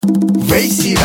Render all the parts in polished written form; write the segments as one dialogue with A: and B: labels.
A: ویسی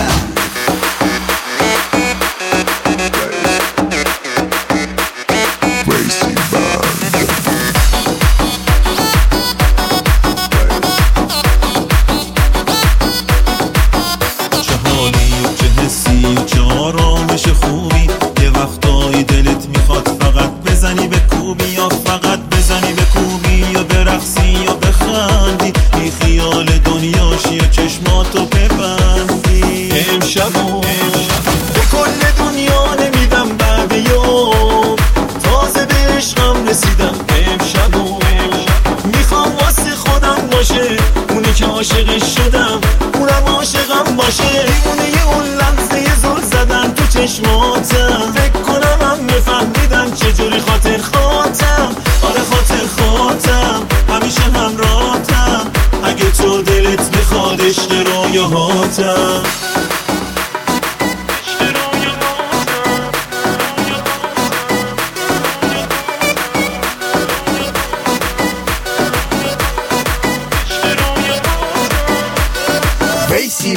B: چه آرامش خوبی، یه وقتایی دلت میخواد فقط بزنی به کوبی، یا فقط بزنی به کوبی، یا برقصی یا بخندی، بی خیال دنیاشی یا چشماتو ببندی. امشب به کل دنیا نمیدم بعد یوم، تازه به عشقم رسیدم. امشب میخوام واسه خودم باشه، اونی که عاشقش شدم اونم عاشقم باشه. دیوونه اون لحظه زل زدن تو چشماتم، فکر کنم هم میفهمیدن چجوری خاطر خاطم. آره خاطر خاطم، همیشه همراهتم، اگه تو دلت میخواد عشق رویاهاتم.
A: ویسی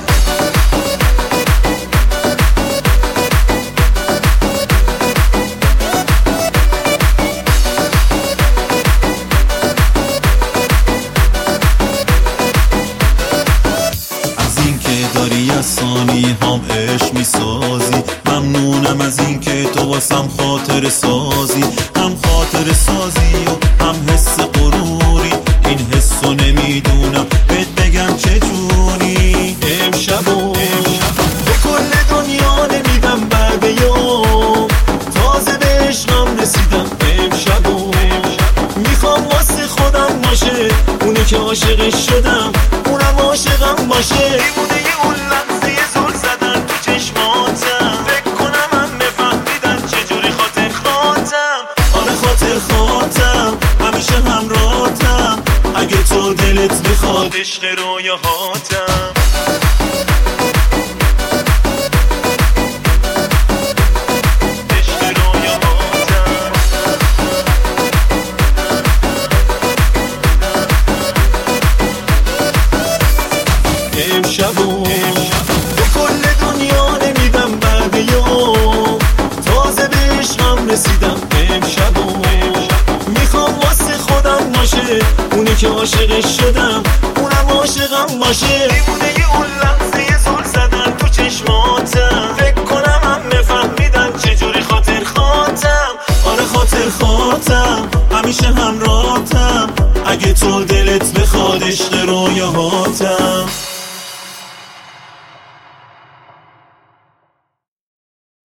B: داری از ثانی هم عشق میسازی، ممنونم از این که تو واسم خاطر سازی، هم خاطر سازی و هم حس غروری. این حسو نمیدونم بهت بگم چجوری. امشب به کل دنیا نمیدم بعد یوم، تازه به عشقم رسیدم. امشب میخوام واسه خودم باشه، اونی که عاشقش شدم اونم عاشقم باشه. اون لحظه زل زدن تو چشماتم، فکر کنم هم نفهمیدن چجوری خاطر خاطم. آره خاطر خاطم، همیشه همراهتم، اگه تو دلت میخواد عشق رویاهاتم. امشب به کل دنیا نمیدم بعد یوم، تازه به عشقم رسیدم. امشب میخوام واسه خودم باشه، اونی که عاشقش شدم اونم عاشقم باشه. دیوونه اون لحظه زل زدن تو چشماتم، فکر کنم هم نفهمیدن چجوری خاطر خاطم. آره خاطر خاطم، همیشه همراهتم، اگه تو دلت بخواد عشق رویاهاتم.